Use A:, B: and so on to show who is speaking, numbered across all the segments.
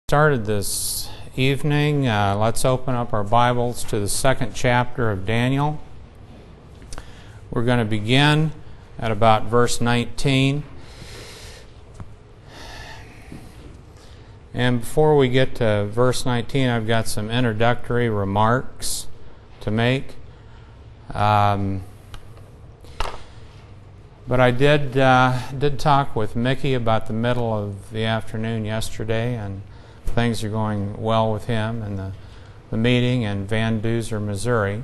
A: Started this evening. Let's open up our Bibles to the second chapter of Daniel. We're going to begin at about verse 19. And before we get to verse 19, I've got some introductory remarks to make. But I did talk with Mickey about the middle of the afternoon yesterday, and things are going well with him and the meeting in Van Duzer, Missouri.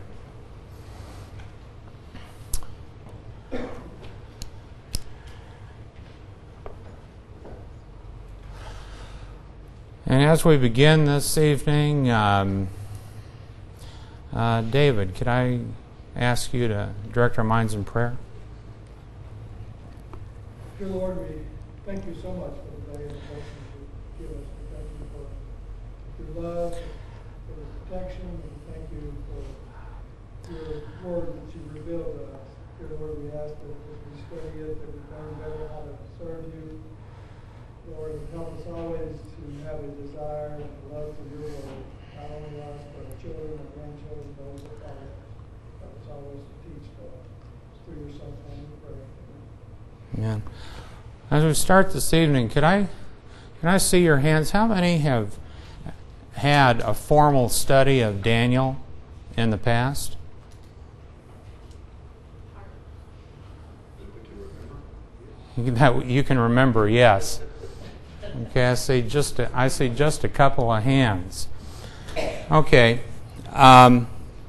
A: And as we begin this evening, David, could I ask you to direct our minds in prayer?
B: Dear Lord, we thank you so much for the day and the blessings you give us. We thank you for your love, for the protection, and thank you for your word that you revealed to us. Dear Lord, we ask that as we study it, that we learn better how to serve you. Lord, help us always to have a desire and a love for your word, not only us, but our children and grandchildren, those that follow us. Help us always to teach through your son's name we pray.
A: Amen. As we start this evening, can I see your hands? How many have had a formal study of Daniel in the past? That you can remember, yes. Okay, I see just a couple of hands. Okay, well,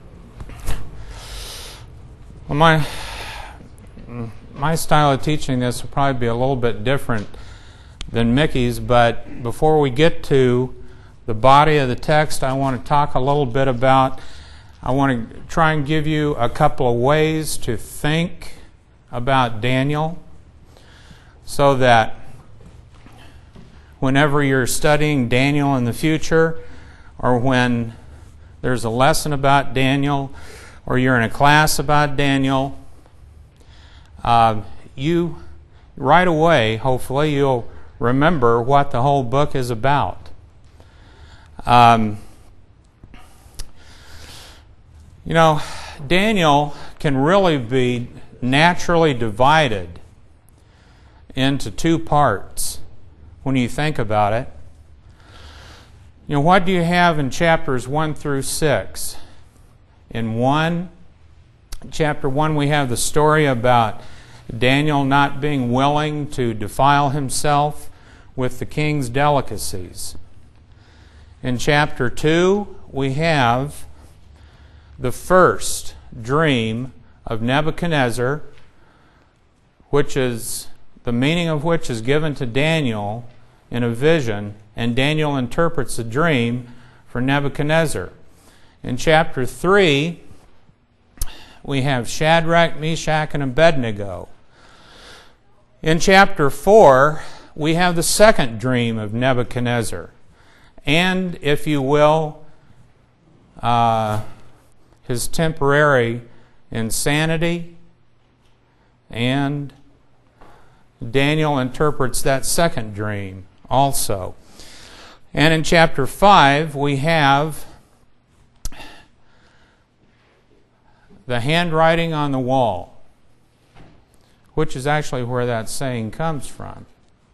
A: my style of teaching this will probably be a little bit different than Mickey's, but before we get to the body of the text, I want to talk a little bit about, I want to try and give you a couple of ways to think about Daniel so that whenever you're studying Daniel in the future, or when there's a lesson about Daniel, or you're in a class about Daniel, you right away, hopefully, you'll remember what the whole book is about. Daniel can really be naturally divided into two parts when you think about it. What do you have in chapters 1 through 6? In chapter 1, we have the story about Daniel not being willing to defile himself with the king's delicacies. In chapter 2, we have the first dream of Nebuchadnezzar, which is the meaning of which is given to Daniel in a vision, and Daniel interprets the dream for Nebuchadnezzar. In chapter 3, we have Shadrach, Meshach, and Abednego. In chapter 4, we have the second dream of Nebuchadnezzar, and, if you will, his temporary insanity, and Daniel interprets that second dream also. And in chapter 5, we have the handwriting on the wall, which is actually where that saying comes from.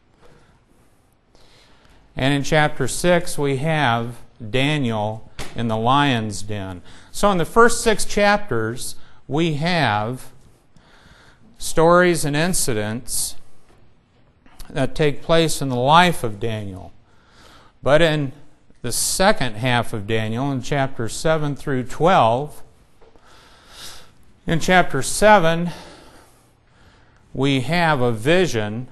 A: And in chapter 6, we have Daniel in the lion's den. So in the first 6 chapters, we have stories and incidents that take place in the life of Daniel. But in the second half of Daniel, in chapters 7 through 12, in chapter 7, we have a vision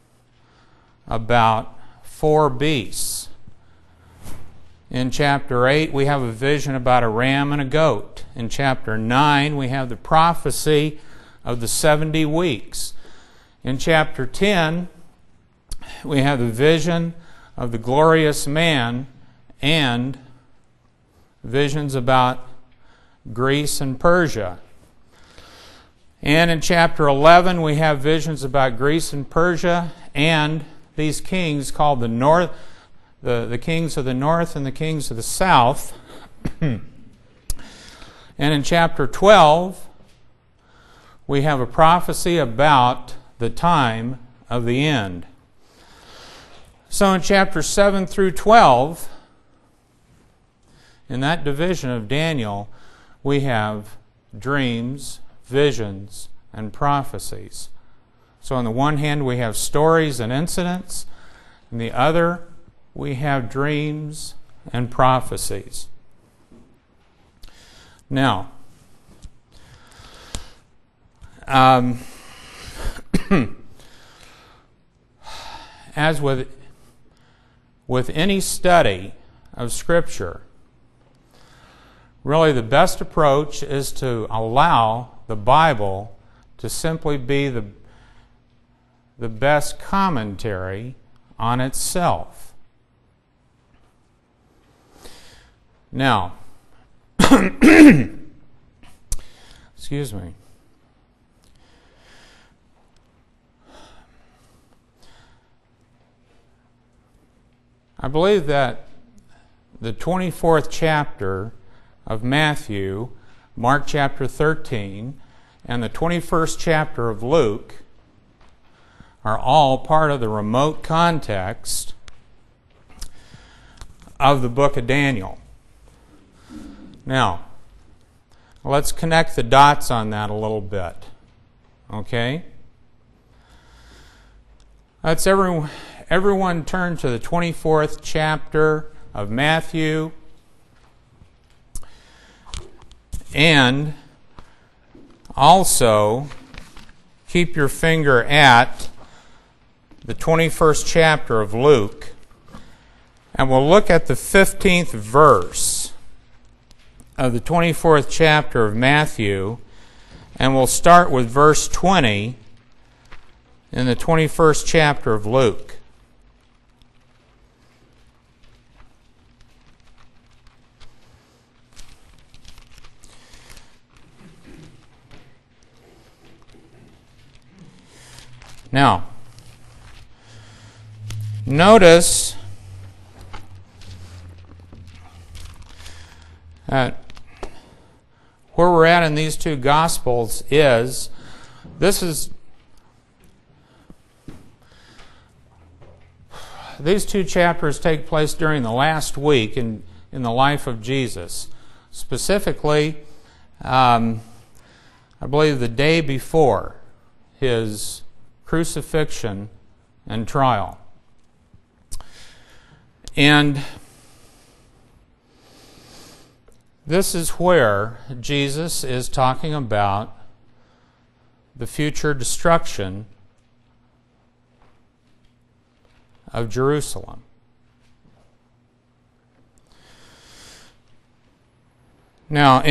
A: about 4 beasts. In chapter 8, we have a vision about a ram and a goat. In chapter 9, we have the prophecy of the 70 weeks. In chapter 10, we have the vision of the glorious man and visions about Greece and Persia. And in chapter 11, we have visions about Greece and Persia and these kings called the the kings of the north and the kings of the south. And in chapter 12, we have a prophecy about the time of the end. So in chapters 7 through 12, in that division of Daniel, we have dreams, visions, and prophecies. So on the one hand, we have stories and incidents. On the other, we have dreams and prophecies. Now, as with any study of Scripture, really the best approach is to allow the Bible to simply be the best commentary on itself. Now, excuse me. I believe that the 24th chapter of Matthew, Mark chapter 13, and the 21st chapter of Luke are all part of the remote context of the book of Daniel. Now, let's connect the dots on that a little bit. Okay? Let's everyone turn to the 24th chapter of Matthew, and also keep your finger at the 21st chapter of Luke, and we'll look at the 15th verse of the 24th chapter of Matthew, and we'll start with verse 20 in the 21st chapter of Luke. Now, notice that where we're at in these two Gospels is, these two chapters take place during the last week in the life of Jesus. Specifically, I believe the day before his crucifixion and trial. And this is where Jesus is talking about the future destruction of Jerusalem. Now,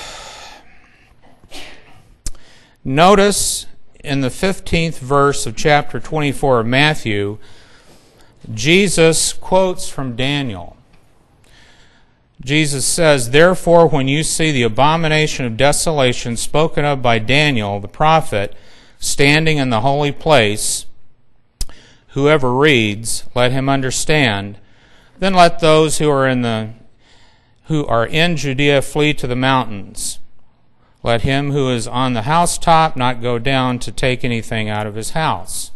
A: notice in the 15th verse of chapter 24 of Matthew, Jesus quotes from Daniel. Jesus says, "Therefore, when you see the abomination of desolation spoken of by Daniel the prophet standing in the holy place, whoever reads, let him understand. Then let those who are in Judea flee to the mountains. Let him who is on the housetop not go down to take anything out of his house."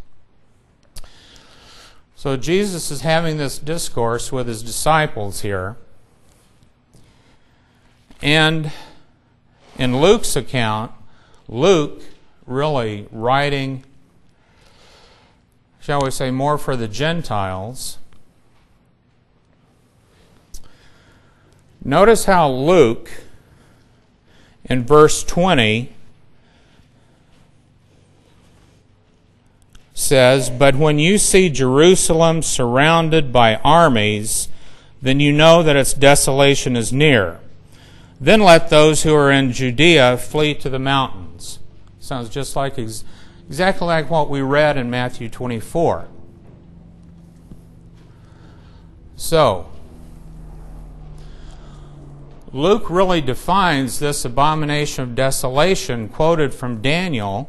A: So Jesus is having this discourse with his disciples here. And in Luke's account, Luke really writing, shall we say, more for the Gentiles. Notice how Luke, in verse 20, says, "But when you see Jerusalem surrounded by armies, then you know that its desolation is near. Then let those who are in Judea flee to the mountains." Sounds just like exactly like what we read in Matthew 24. So, Luke really defines this abomination of desolation quoted from Daniel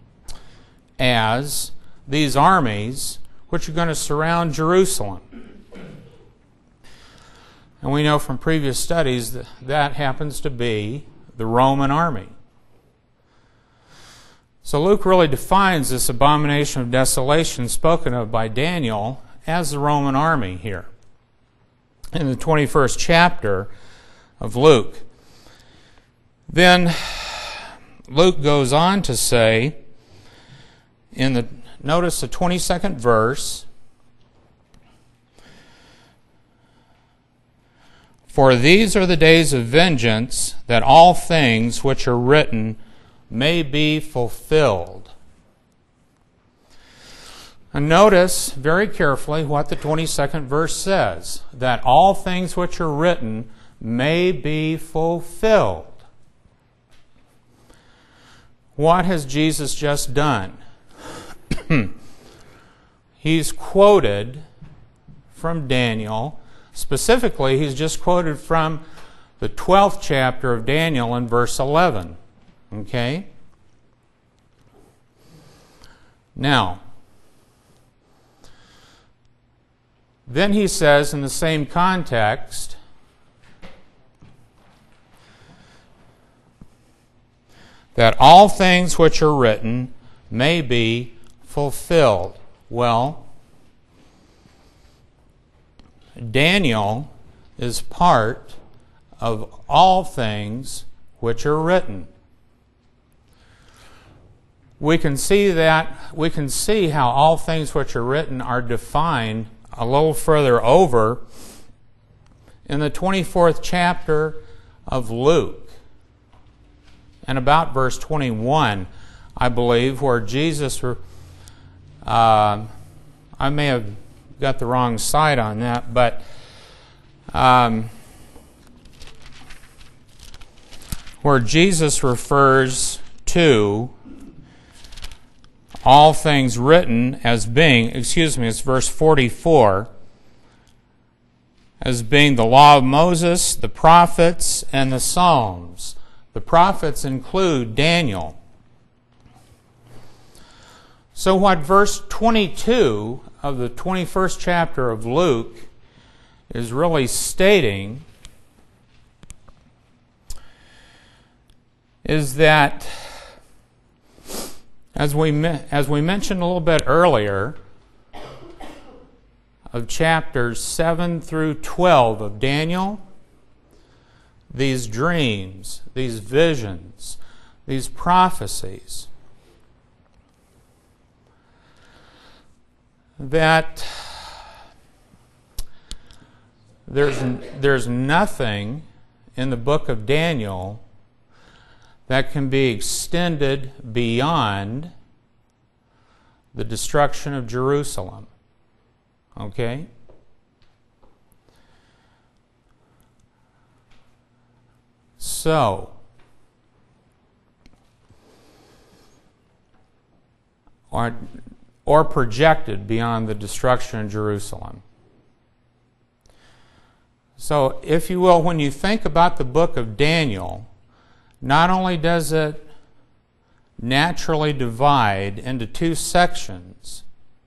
A: as these armies which are going to surround Jerusalem. And we know from previous studies that that happens to be the Roman army. So Luke really defines this abomination of desolation spoken of by Daniel as the Roman army here in the 21st chapter of Luke. Then Luke goes on to say, notice the 22nd verse, "For these are the days of vengeance, that all things which are written may be fulfilled." And notice very carefully what the 22nd verse says, that all things which are written may be fulfilled. What has Jesus just done? He's quoted from Daniel. Specifically, he's just quoted from the 12th chapter of Daniel in verse 11. Okay? Now, then he says in the same context, that all things which are written may be fulfilled. Well, Daniel is part of all things which are written. We can see how all things which are written are defined a little further over in the 24th chapter of Luke. And about verse 21, I believe, where Jesus, I may have got the wrong side on that, but where Jesus refers to all things written as being, it's verse 44, as being the law of Moses, the prophets, and the Psalms. The prophets include Daniel. So what verse 22 of the 21st chapter of Luke is really stating is that, as we mentioned a little bit earlier, of chapters 7 through 12 of Daniel, these dreams, these visions, these prophecies, that there's nothing in the book of Daniel that can be extended beyond the destruction of Jerusalem. Okay? So, or projected beyond the destruction of Jerusalem. So, if you will, when you think about the book of Daniel, not only does it naturally divide into two sections,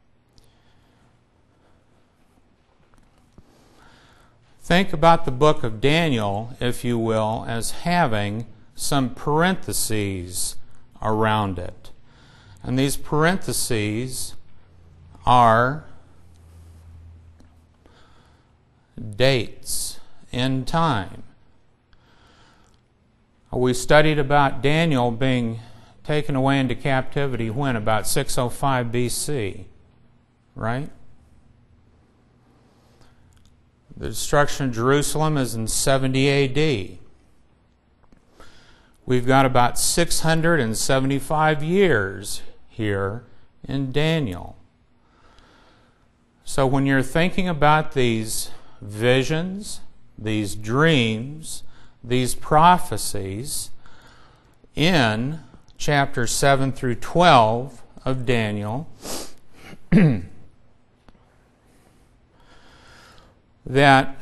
A: think about the book of Daniel, if you will, as having some parentheses around it. And these parentheses are dates in time. We studied about Daniel being taken away into captivity when? About 605 BC, right? The destruction of Jerusalem is in 70 AD. We've got about 675 years here in Daniel. So when you're thinking about these visions, these dreams, these prophecies in chapters 7 through 12 of Daniel, that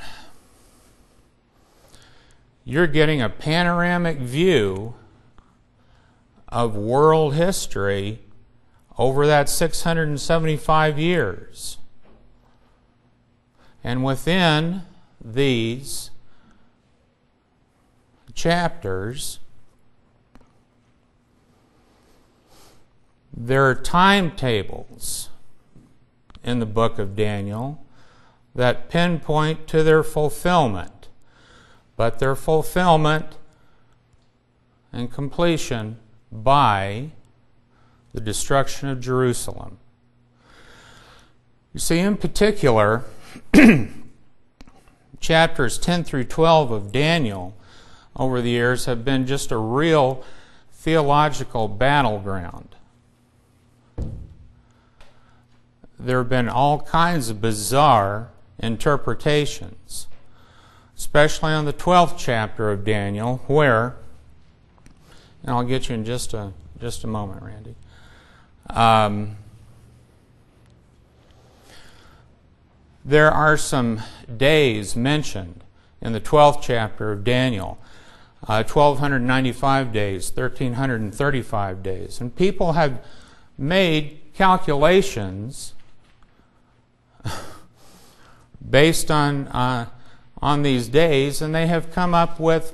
A: you're getting a panoramic view of world history over that 675 years. And within these chapters, there are timetables in the book of Daniel that pinpoint to their fulfillment, but their fulfillment and completion by the destruction of Jerusalem. You see, in particular, chapters 10 through 12 of Daniel over the years have been just a real theological battleground. There have been all kinds of bizarre interpretations, especially on the 12th chapter of Daniel, where, and I'll get you in just a moment, Randy. There are some days mentioned in the 12th chapter of Daniel, 1,295 days, 1,335 days. And people have made calculations based on these days, and they have come up with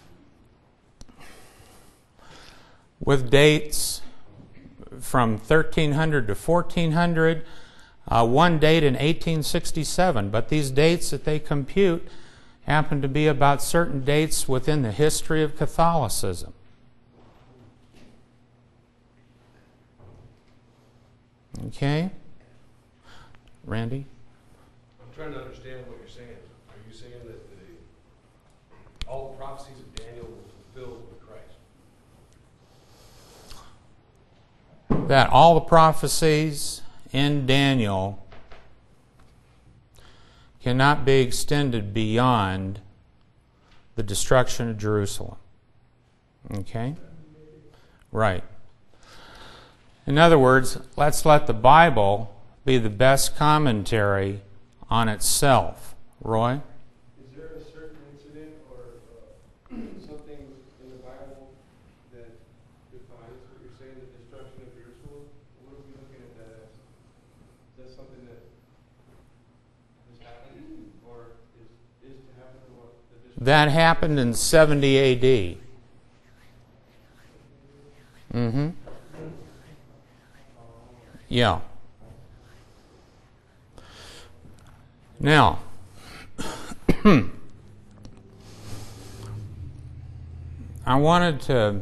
A: dates from 1,300 to 1,400, one date in 1867. But these dates that they compute happen to be about certain dates within the history of Catholicism. Okay? Randy?
C: I'm trying to understand what you're saying. Are you saying that all the prophecies of Daniel were fulfilled with Christ?
A: That all the prophecies in Daniel cannot be extended beyond the destruction of Jerusalem. Okay? Right. In other words, let's let the Bible be the best commentary on itself. Roy?
D: Is there a certain incident or something in the Bible that defines what you're saying, the destruction of Jerusalem? What are we looking at that as? Is that something that has happened or is to happen, or what?
A: That happened in 70 A.D. Mm-hmm. Yeah. Now, I wanted to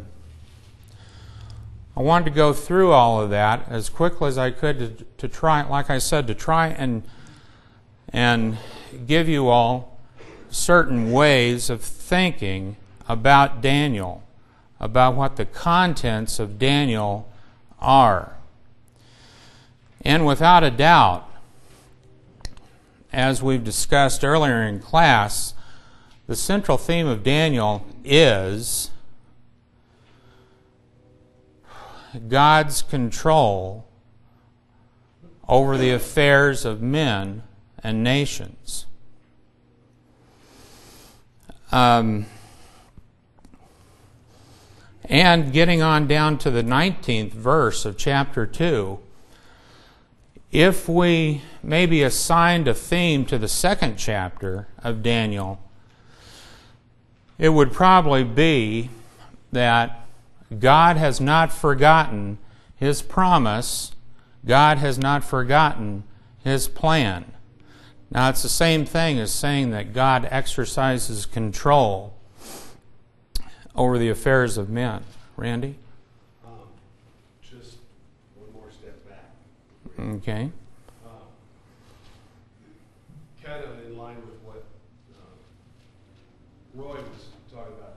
A: go through all of that as quickly as I could to try, like I said, to try and give you all certain ways of thinking about Daniel, about what the contents of Daniel are. And without a doubt, as we've discussed earlier in class, the central theme of Daniel is God's control over the affairs of men and nations. And getting on down to the 19th verse of chapter 2, if we maybe assigned a theme to the second chapter of Daniel, it would probably be that God has not forgotten His promise. God has not forgotten His plan. Now, it's the same thing as saying that God exercises control over the affairs of men. Randy?
C: Just one more step back.
A: Okay.
C: Kind of in line with what Roy was talking about.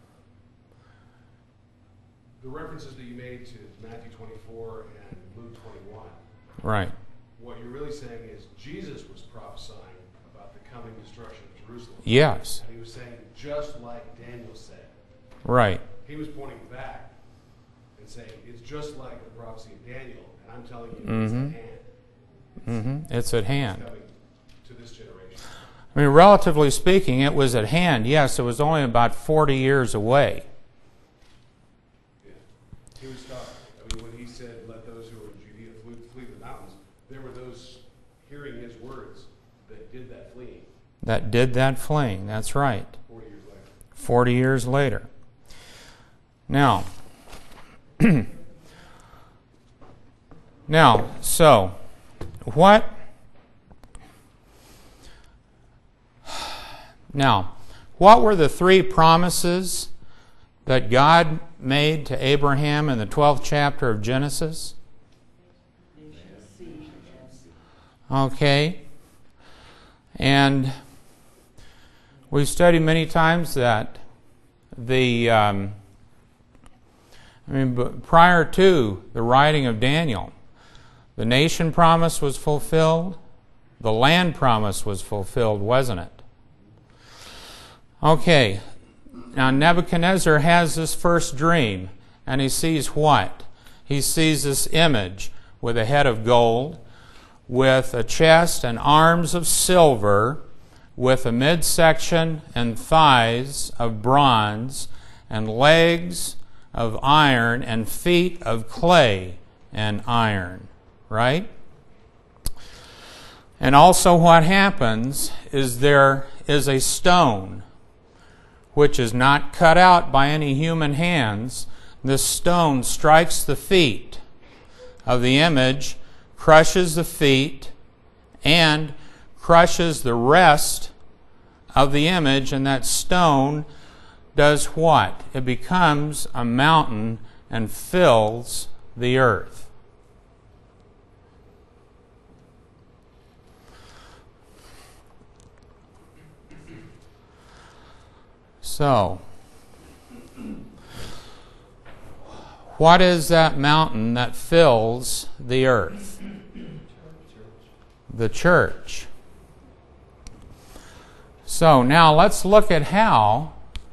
C: The references that you made to Matthew 24 and Luke 21.
A: Right.
C: What you're really saying is Jesus was prophesying about the coming destruction of Jerusalem.
A: Yes.
C: And he was saying, just like Daniel said.
A: Right.
C: He was pointing back and saying, it's just like the prophecy of Daniel, and I'm telling you,
A: It's at hand.
C: It's coming to this generation.
A: I mean, relatively speaking, it was at hand. Yes, it was only about 40 years away.
C: Yeah. He was talking. I mean, when he said, let those who are in Judea flee the mountains, there were those hearing his words that did that fleeing.
A: that did that fleeing. That's right.
C: 40 years later.
A: 40 years later. Now, so what? Now, what were the 3 promises that God made to Abraham in the 12th chapter of Genesis? Okay. And we've studied many times that prior to the writing of Daniel, the nation promise was fulfilled, the land promise was fulfilled, wasn't it? Okay, now Nebuchadnezzar has this first dream, and he sees what? He sees this image with a head of gold, with a chest and arms of silver, with a midsection and thighs of bronze, and legs of iron, and feet of clay and iron. Right? And also what happens is there is a stone which is not cut out by any human hands. This stone strikes the feet of the image, crushes the feet, and crushes the rest of the image, and that stone does what? It becomes a mountain and fills the earth. So, what is that mountain that fills the earth? The church. So now let's look at how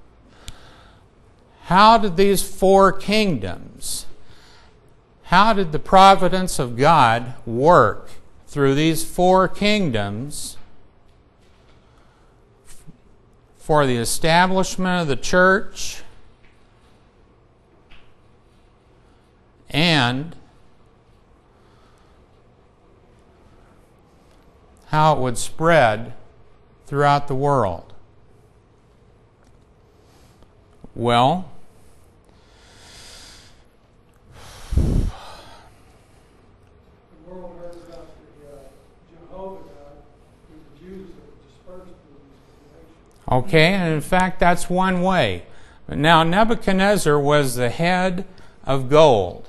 A: did these 4 kingdoms, how did the providence of God work through these 4 kingdoms for the establishment of the church and how it would spread throughout the world? Well,
B: The world heard about the Jehovah God, who the Jews have dispersed through these nations.
A: okay, and in fact that's one way. But now Nebuchadnezzar was the head of gold.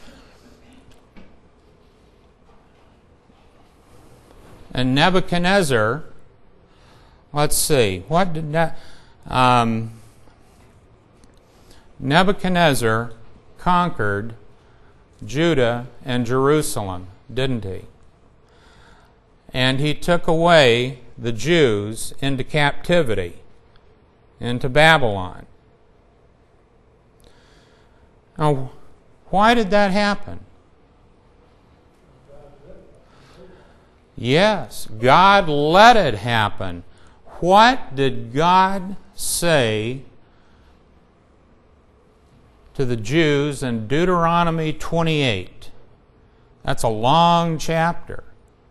A: And Nebuchadnezzar, let's see, what did Nebuchadnezzar conquered Judah and Jerusalem, didn't he? And he took away the Jews into captivity, into Babylon. Now, why did that happen? Yes, God let it happen. What did God say to the Jews in Deuteronomy 28? That's a long chapter.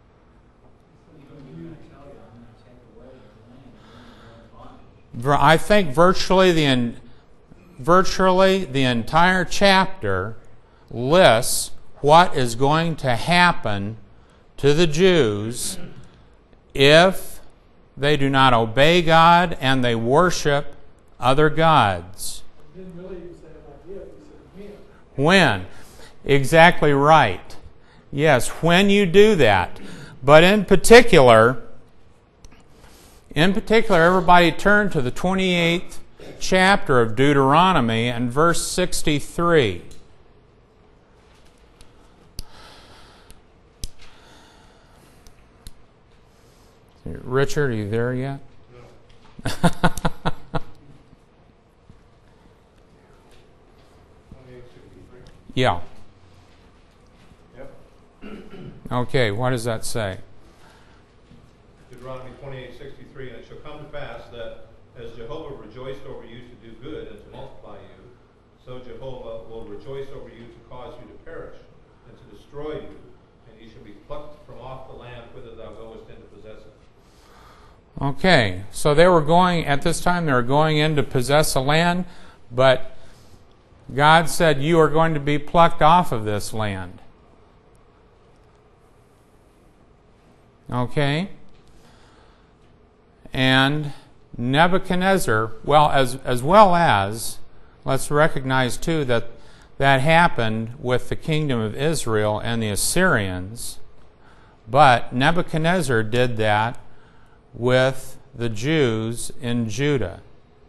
A: I think virtually the entire chapter lists what is going to happen to the Jews if they do not obey God and they worship other gods.
B: He didn't really even say like if, he said
A: When? Exactly right. Yes, when you do that. But in particular, everybody turn to the 28th chapter of Deuteronomy and verse 63. Richard, are you there yet?
C: No. 28:63.
A: Yeah.
C: Yep.
A: Okay, what does that say?
E: Deuteronomy 28:63, and it shall come to pass that as Jehovah rejoiced over you to do good and to multiply you, so Jehovah will rejoice over you to cause you to perish and to destroy you, and you shall be plucked from off the land whither thou goest in to possess it.
A: Okay, so they were going, at this time, they were going in to possess a land, but God said, you are going to be plucked off of this land. Okay? And Nebuchadnezzar, as well as, let's recognize too that happened with the kingdom of Israel and the Assyrians, but Nebuchadnezzar did that with the Jews in Judah.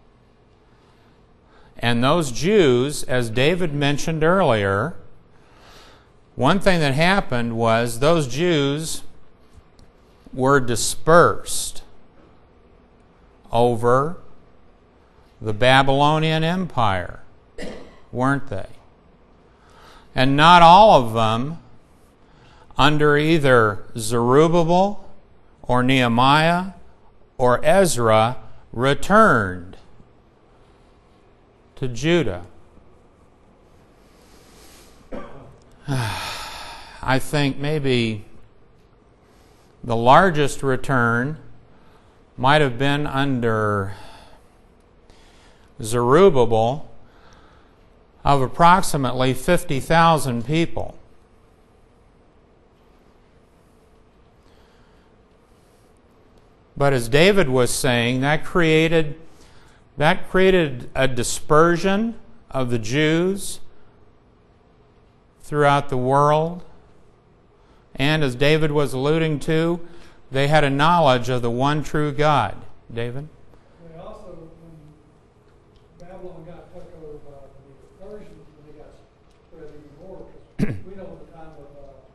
A: And those Jews, as David mentioned earlier, one thing that happened was those Jews were dispersed over the Babylonian Empire, weren't they? And not all of them, under either Zerubbabel or Nehemiah or Ezra, returned to Judah. I think maybe the largest return might have been under Zerubbabel, of approximately 50,000 people. But as David was saying, that created a dispersion of the Jews throughout the world. And as David was alluding to, they had a knowledge of the one true God. David?
B: They also, when Babylon got took over by the Persians, when they got spread even more, because we know at the time of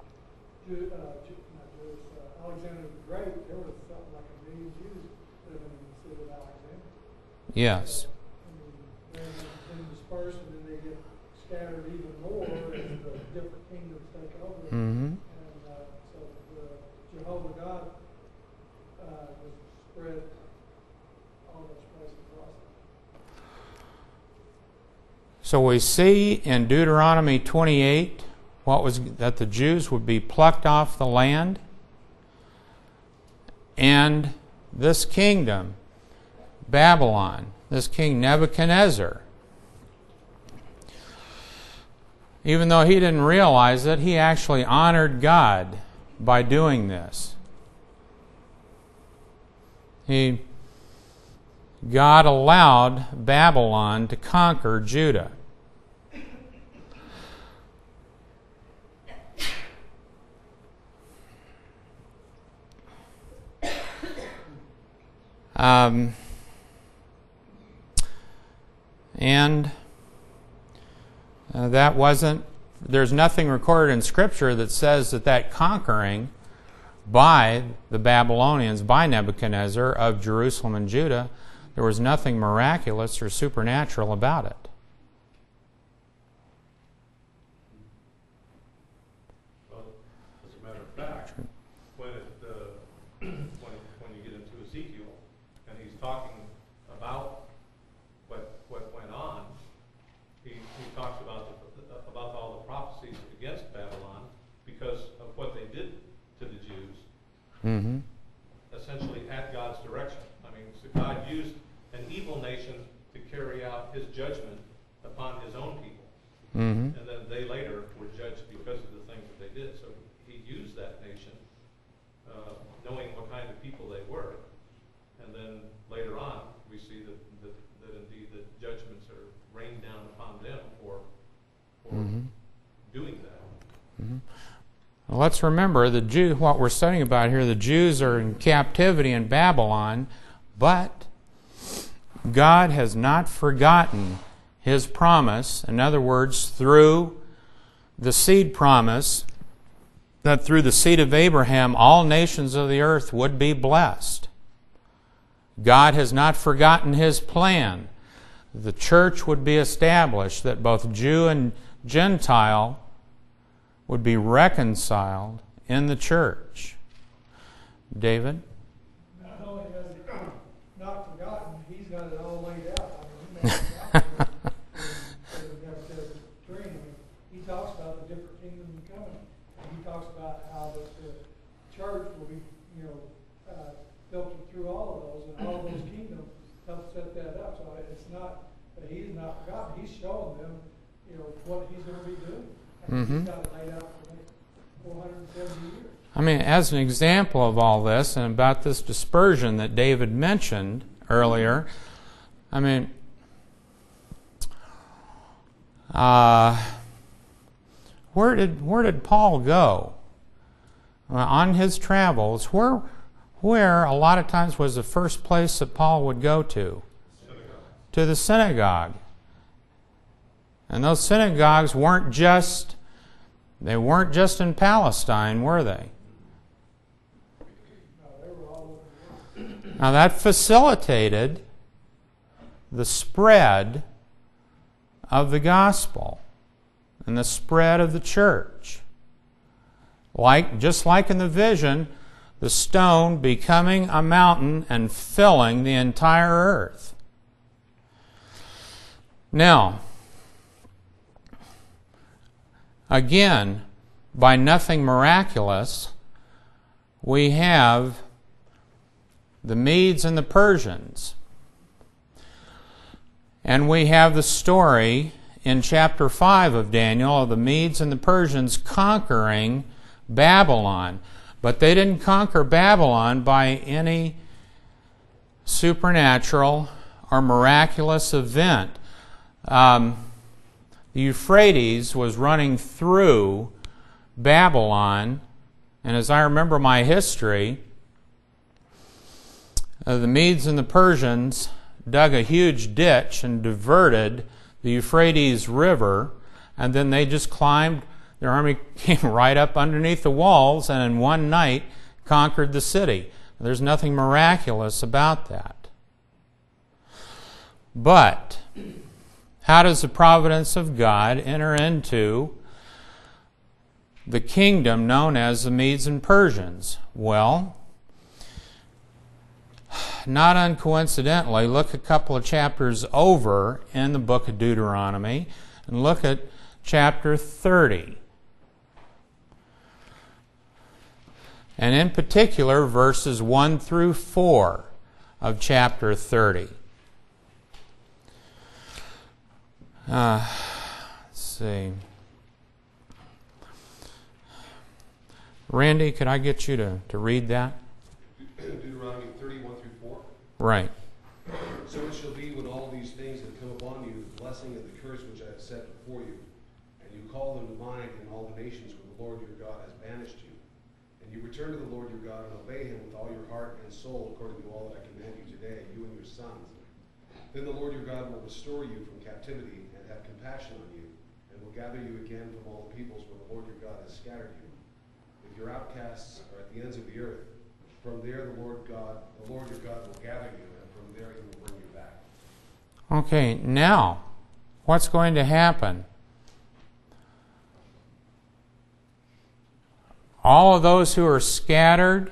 B: Alexander the Great, there was something like 1 million Jews living in the city of Alexandria.
A: Yes.
B: They're then dispersed, and then they get scattered even more as the different kingdoms take over.
A: Mm-hmm.
B: And so the Jehovah God was spread all those places across.
A: So we see in Deuteronomy 28 that the Jews would be plucked off the land, and this kingdom, Babylon, this king Nebuchadnezzar, even though he didn't realize it, he actually honored God by doing this. God allowed Babylon to conquer Judah. There's nothing recorded in Scripture that says that conquering by the Babylonians, by Nebuchadnezzar, of Jerusalem and Judah, there was nothing miraculous or supernatural about it.
E: Well, as a matter of fact, when you get into Ezekiel and he's talking about what went on, he talks about all the prophecies against Babylon because of what they did to the Jews.
A: Mm-hmm.
E: Essentially at God's direction. I mean, so God used an evil nation to carry out his judgment upon his own people.
A: Mm-hmm.
E: And then they later were judged because of the things that they did. So he used that nation, knowing what kind of people they were. And then later on, we see that indeed the judgments are rained down upon them for
A: Mm-hmm.
E: doing that.
A: Mm-hmm. Well, let's remember what we're studying about here, the Jews are in captivity in Babylon, but God has not forgotten his promise. In other words, through the seed promise, that through the seed of Abraham, all nations of the earth would be blessed. God has not forgotten his plan. The church would be established, that both Jew and Gentile would be reconciled in the church. David?
B: Not only has he not forgotten, he's got it all laid out. I mean, he talks about the different kingdoms coming. And he talks about how the church will be, filtered through all of those. set that up. So it's not that he's not forgotten. He's showing them, what he's going to be doing.
A: Mm-hmm.
B: He's got it laid out for the next 470 years.
A: I mean, as an example of all this and about this dispersion that David mentioned earlier, I mean, where did Paul go on his travels? Where a lot of times was the first place that Paul would go to?
E: Synagogue.
A: To the synagogue. And those synagogues weren't just in Palestine, were they?
B: No, they were all over the world.
A: Now that facilitated the spread of the gospel and the spread of the church. Just like in the vision, the stone becoming a mountain and filling the entire earth. Now, again, by nothing miraculous, we have the Medes and the Persians. And we have the story in chapter 5 of Daniel of the Medes and the Persians conquering Babylon. But they didn't conquer Babylon by any supernatural or miraculous event. The Euphrates was running through Babylon, and as I remember my history, the Medes and the Persians dug a huge ditch and diverted the Euphrates River, and then they just climbed, their army came right up underneath the walls and in one night conquered the city. There's nothing miraculous about that. But how does the providence of God enter into the kingdom known as the Medes and Persians? Well, not uncoincidentally, look a couple of chapters over in the book of Deuteronomy and look at chapter 30. And in particular, verses 1 through 4 of chapter 30. Let's see. Randy, could I get you to read that?
C: Deuteronomy 31 through 4.
A: Right.
C: So it shall be when all these things have come upon you, the blessing and the curse which I have set before you, and you call them to mind in all the nations where the Lord your God has banished you, and you return to the Lord your God and obey him with all your heart and soul according to all that I command you today, you and your sons. Then the Lord your God will restore you from captivity and have compassion on you, and will gather you again from all the peoples where the Lord your God has scattered you. If your outcasts are at the ends of the earth, from there the Lord your God will gather you, and from there he will bring you back.
A: Okay, now, what's going to happen? All of those who are scattered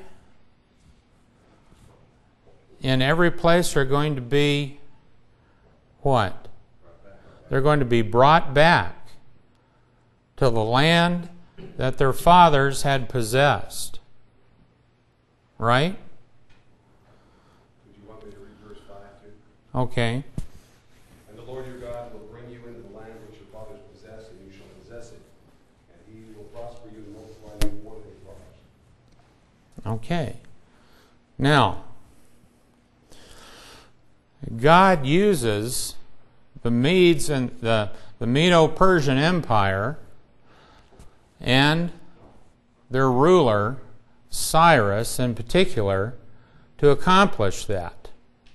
A: in every place are going to be what? They're going to be brought back to the land that their fathers had possessed. Right?
C: Would you want me to read verse 5 too?
A: Okay.
C: And the Lord your God will bring you into the land which your fathers possessed, and you shall possess it. And he will prosper you and multiply you more than your fathers.
A: Okay. Now, God uses the Medes and the Medo-Persian Empire and their ruler, Cyrus in particular, to accomplish that.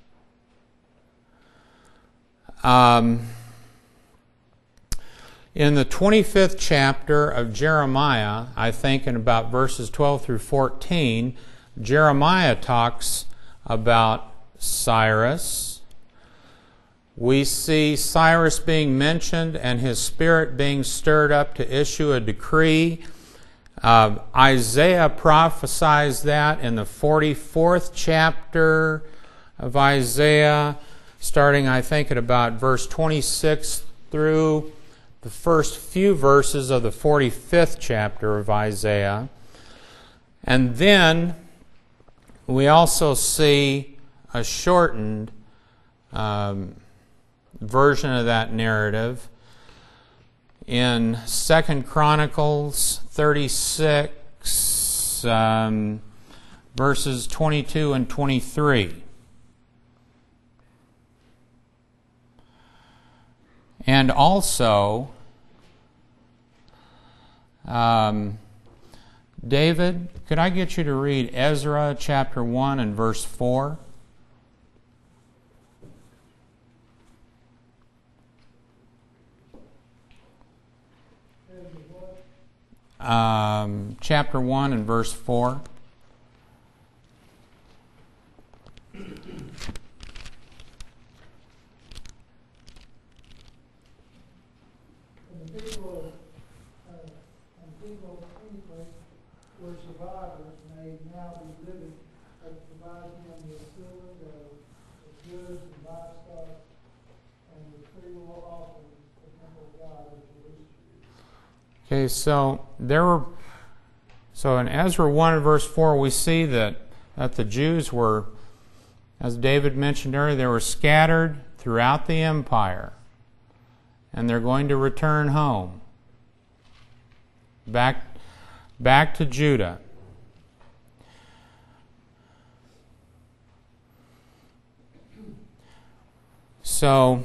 A: In the 25th chapter of Jeremiah, I think in about verses 12 through 14, Jeremiah talks about Cyrus. We see Cyrus being mentioned and his spirit being stirred up to issue a decree. Isaiah prophesies that in the 44th chapter of Isaiah, starting I think at about verse 26 through the first few verses of the 45th chapter of Isaiah. And then we also see a shortened version of that narrative in 2 Chronicles 36, verses 22 and 23. And also, David, could I get you to read Ezra chapter 1 and verse 4? Chapter 1 and verse 4.
B: Where survivors may now be living, but provide them with silver, gold, with goods and livestock, and with free will offerings to the temple of God in Jerusalem.
A: Okay, so in Ezra 1 and verse 4, we see that the Jews were, as David mentioned earlier, they were scattered throughout the empire, and they're going to return home, back to Judah. So,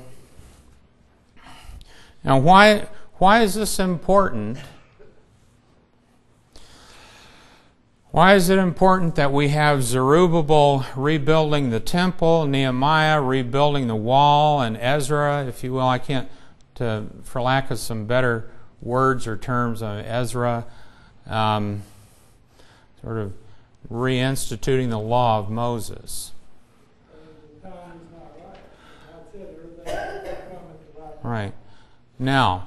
A: now why is this important? Why is it important that we have Zerubbabel rebuilding the temple, Nehemiah rebuilding the wall, and Ezra, if you will, I can't, for lack of some better words or terms, Ezra sort of reinstituting the law of Moses.
B: The time is not right. God said everything will come at the right time.
A: Right. Now,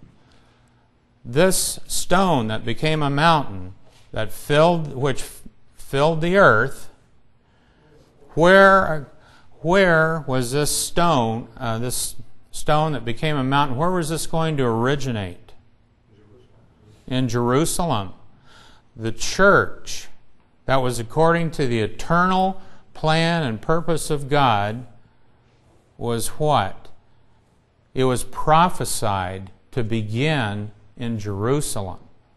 A: this stone that became a mountain, which filled the earth, where was this stone that became a mountain, where was this going to originate? In Jerusalem. The church that was according to the eternal plan and purpose of God was what? It was prophesied to begin in Jerusalem.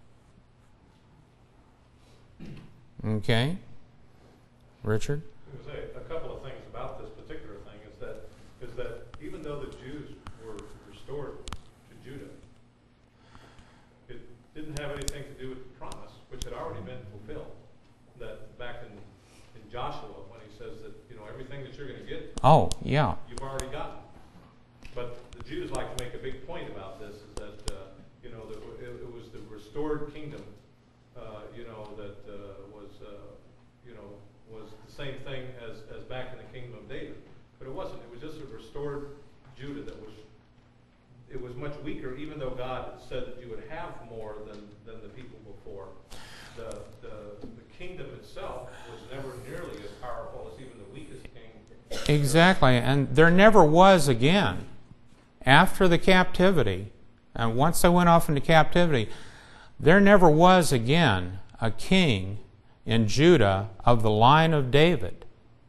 A: Okay? Richard?
E: I was going to say a couple of things about this particular thing is that even though the Jews were restored to Judah, it didn't have anything to do with the promise, which had already been fulfilled. That back in Joshua, when he says that, everything that you're going to get,
A: Oh, yeah.
E: you've already gotten. But the Jews like to make a big point about this, is that, it was the restored kingdom, was the same thing as back in the kingdom of David. But it wasn't. It was just a restored Judah it was much weaker, even though God said that you would have more than the people before. The kingdom itself was never nearly as powerful as even the weakest king.
A: Exactly. And there never was again, after the captivity, and once they went off into captivity, there never was again a king in Judah of the line of David.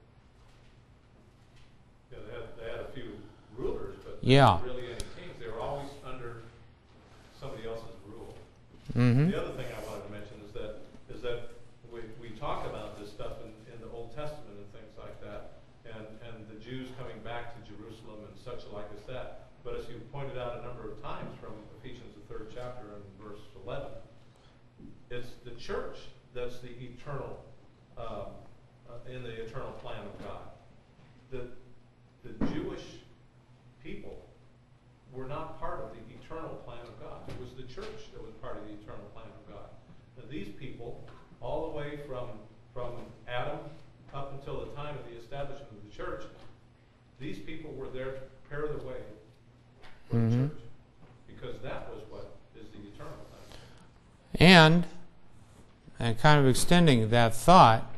E: Yeah, they had a few rulers, but
A: Yeah.
E: not really any kings. They were always under somebody else's rule.
A: Mm-hmm.
E: The other thing I wanted to mention is that we talk about this stuff in the Old Testament and things like that, and the Jews coming back to Jerusalem and such like as that. But as you pointed out a number of times from Ephesians, the 3rd chapter and verse 11, it's the church that's the eternal, in the eternal plan of God. The Jewish people were not part of the eternal plan of God. It was the church that was part of the eternal plan of God. Now, these people, all the way from Adam up until the time of the establishment of the church, these people were there to prepare the way for the church, because that was what is the eternal plan.
A: And kind of extending that thought,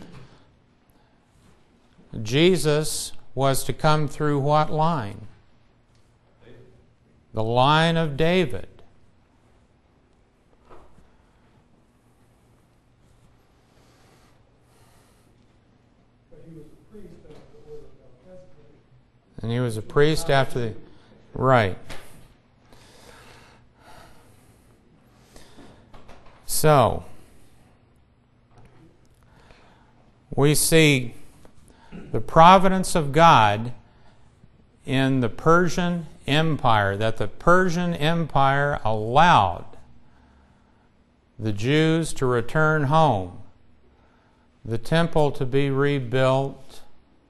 A: Jesus was to come through what line? The line of David.
B: But he was a priest under the order of Melchizedek,
A: And he was a priest after the... Right. So, we see the providence of God in the Persian Empire, that the Persian Empire allowed the Jews to return home, the temple to be rebuilt,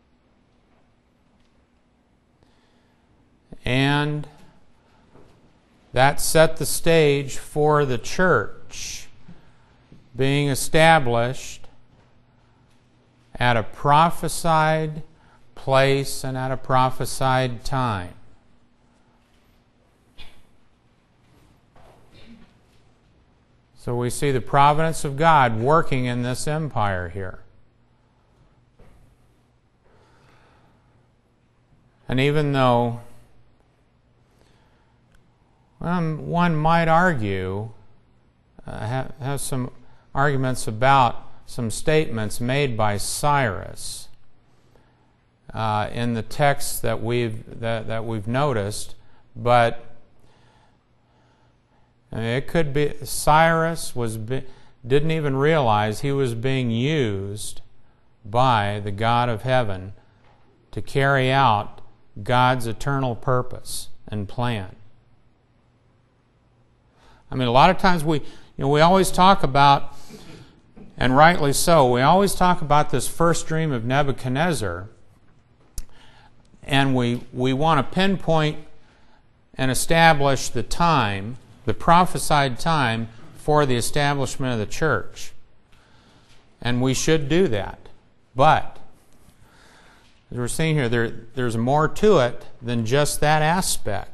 A: and that set the stage for the church being established at a prophesied place and at a prophesied time. So we see the providence of God working in this empire here. And even though one might argue, have some arguments about some statements made by Cyrus in the text that we've noticed, but it could be Cyrus didn't even realize he was being used by the God of heaven to carry out God's eternal purpose and plan. I mean, a lot of times we always talk about, and rightly so, we always talk about this first dream of Nebuchadnezzar, and we want to pinpoint and establish the time, the prophesied time for the establishment of the church. And we should do that. But, as we're seeing here, there's more to it than just that aspect.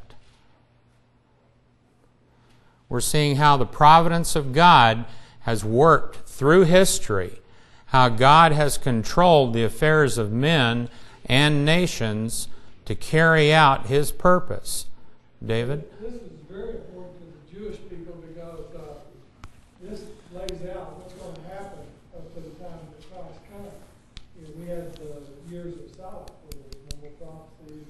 A: We're seeing how the providence of God has worked through history, how God has controlled the affairs of men and nations to carry out His purpose. David?
B: This is very important to the Jewish people because this lays out what's going to happen up to the time that Christ comes. We had the years of silence, where there was no more prophecies,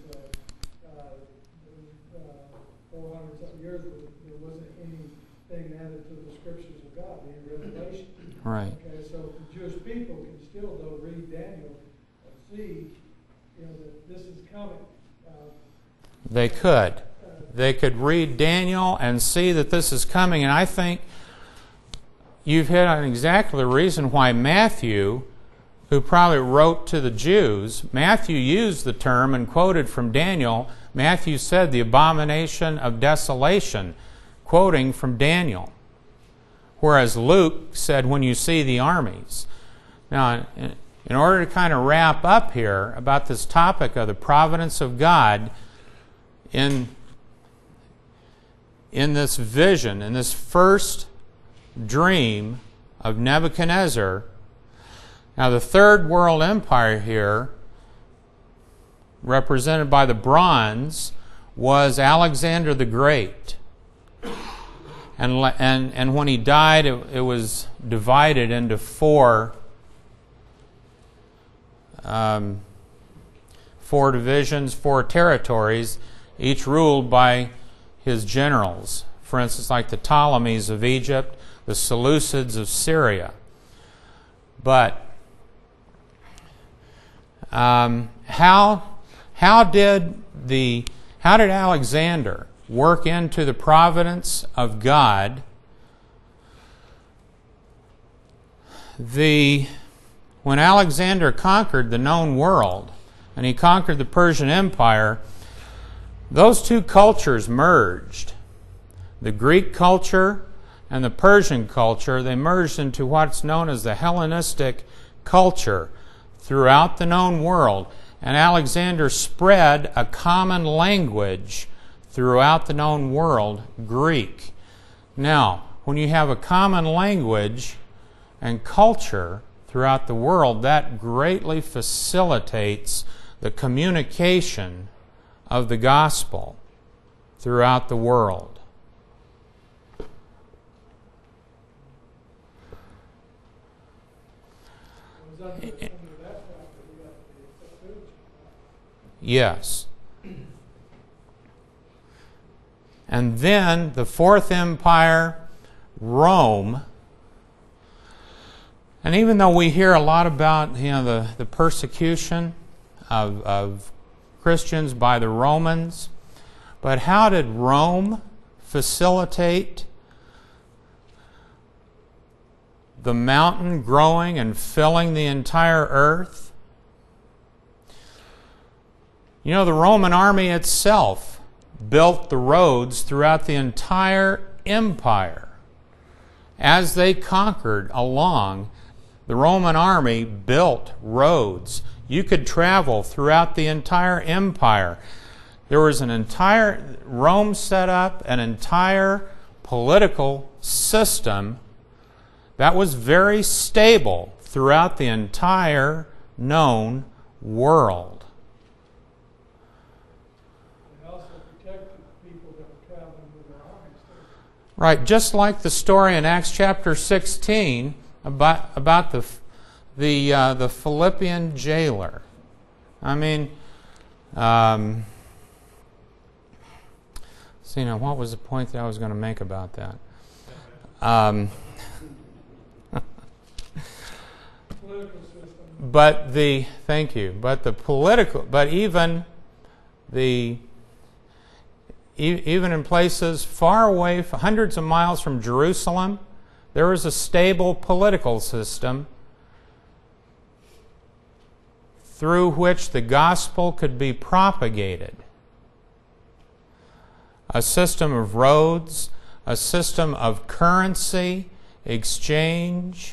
B: 400-something years, there wasn't anything added to the scriptures of God, any revelation.
A: Right.
B: Okay, so the Jewish people can still, though, read Daniel and see, that this is coming.
A: They could. They could read Daniel and see that this is coming, and I think you've hit on exactly the reason why Matthew, who probably wrote to the Jews, Matthew used the term and quoted from Daniel. Matthew said the abomination of desolation, quoting from Daniel. Whereas Luke said, when you see the armies. Now, in order to kind of wrap up here about this topic of the providence of God in this vision, in this first dream of Nebuchadnezzar, now the Third World Empire here, represented by the bronze, was Alexander the Great. And when he died, it was divided into four divisions, 4 territories, each ruled by his generals. For instance, like the Ptolemies of Egypt, the Seleucids of Syria. But how did Alexander work into the providence of God? When Alexander conquered the known world, and he conquered the Persian Empire, those two cultures merged. The Greek culture and the Persian culture, they merged into what's known as the Hellenistic culture throughout the known world. And Alexander spread a common language throughout the known world, Greek. Now, when you have a common language and culture throughout the world, that greatly facilitates the communication of the gospel throughout the world. Yes. And then the Fourth Empire, Rome. And even though we hear a lot about the persecution of Christians by the Romans, but how did Rome facilitate the mountain growing and filling the entire earth? You know, the Roman army itself built the roads throughout the entire empire. As they conquered along, the Roman army built roads. You could travel throughout the entire empire. There was Rome set up an entire political system that was very stable throughout the entire known world.
B: They also protected people that were traveling with their armies.
A: Right, just like the story in Acts chapter 16 about the Philippian jailer. I mean, see now, what was the point that I was going to make about that?
B: Political system.
A: But even in places far away, hundreds of miles from Jerusalem, there was a stable political system through which the gospel could be propagated. A system of roads, a system of currency, exchange,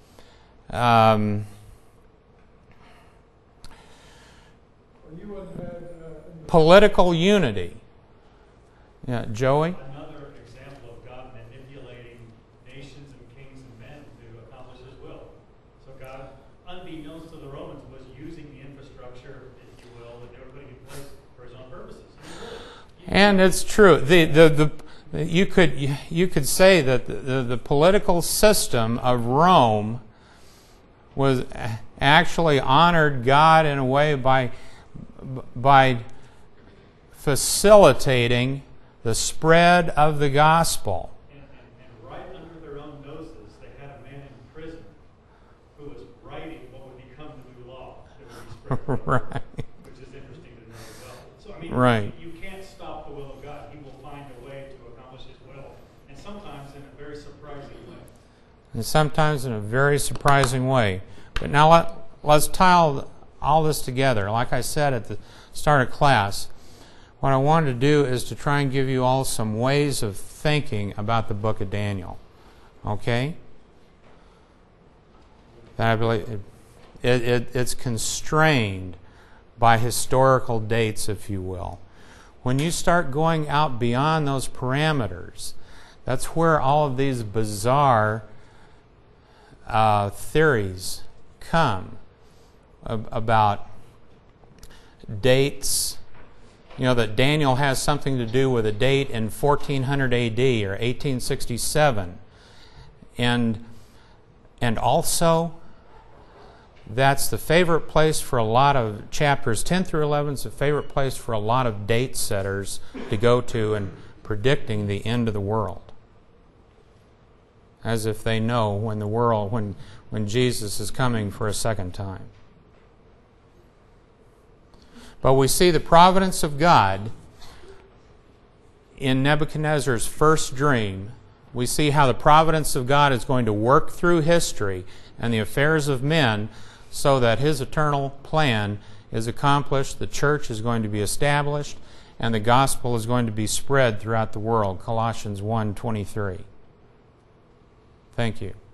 A: political unity. Yeah, Joey?
F: Another example of God manipulating nations and kings and men to accomplish His will. So God, unbeknownst to the Romans, was using the infrastructure, if you will, that they were putting in place for His own purposes.
A: And it's true. You could say that the political system of Rome was actually honored God in a way by facilitating the spread of the gospel.
F: And right under their own noses, they had a man in prison who was writing what would become the new law that would be spread.
A: Right.
F: Which is interesting to know as well. So, I mean,
A: Right.
F: you can't stop the will of God. He will find a way to accomplish His will, and sometimes in a very surprising way.
A: And sometimes in a very surprising way. But now let's tie all this together. Like I said at the start of class, what I wanted to do is to try and give you all some ways of thinking about the book of Daniel. Okay? That I believe it's constrained by historical dates, if you will. When you start going out beyond those parameters, that's where all of these bizarre theories come about dates. You know, that Daniel has something to do with a date in 1400 AD or 1867. And also, that's the favorite place for a lot of chapters 10 through 11 is the favorite place for a lot of date setters to go to in predicting the end of the world. As if they know when Jesus is coming for a second time. But we see the providence of God in Nebuchadnezzar's first dream. We see how the providence of God is going to work through history and the affairs of men so that His eternal plan is accomplished, the church is going to be established, and the gospel is going to be spread throughout the world. Colossians 1:23. Thank you.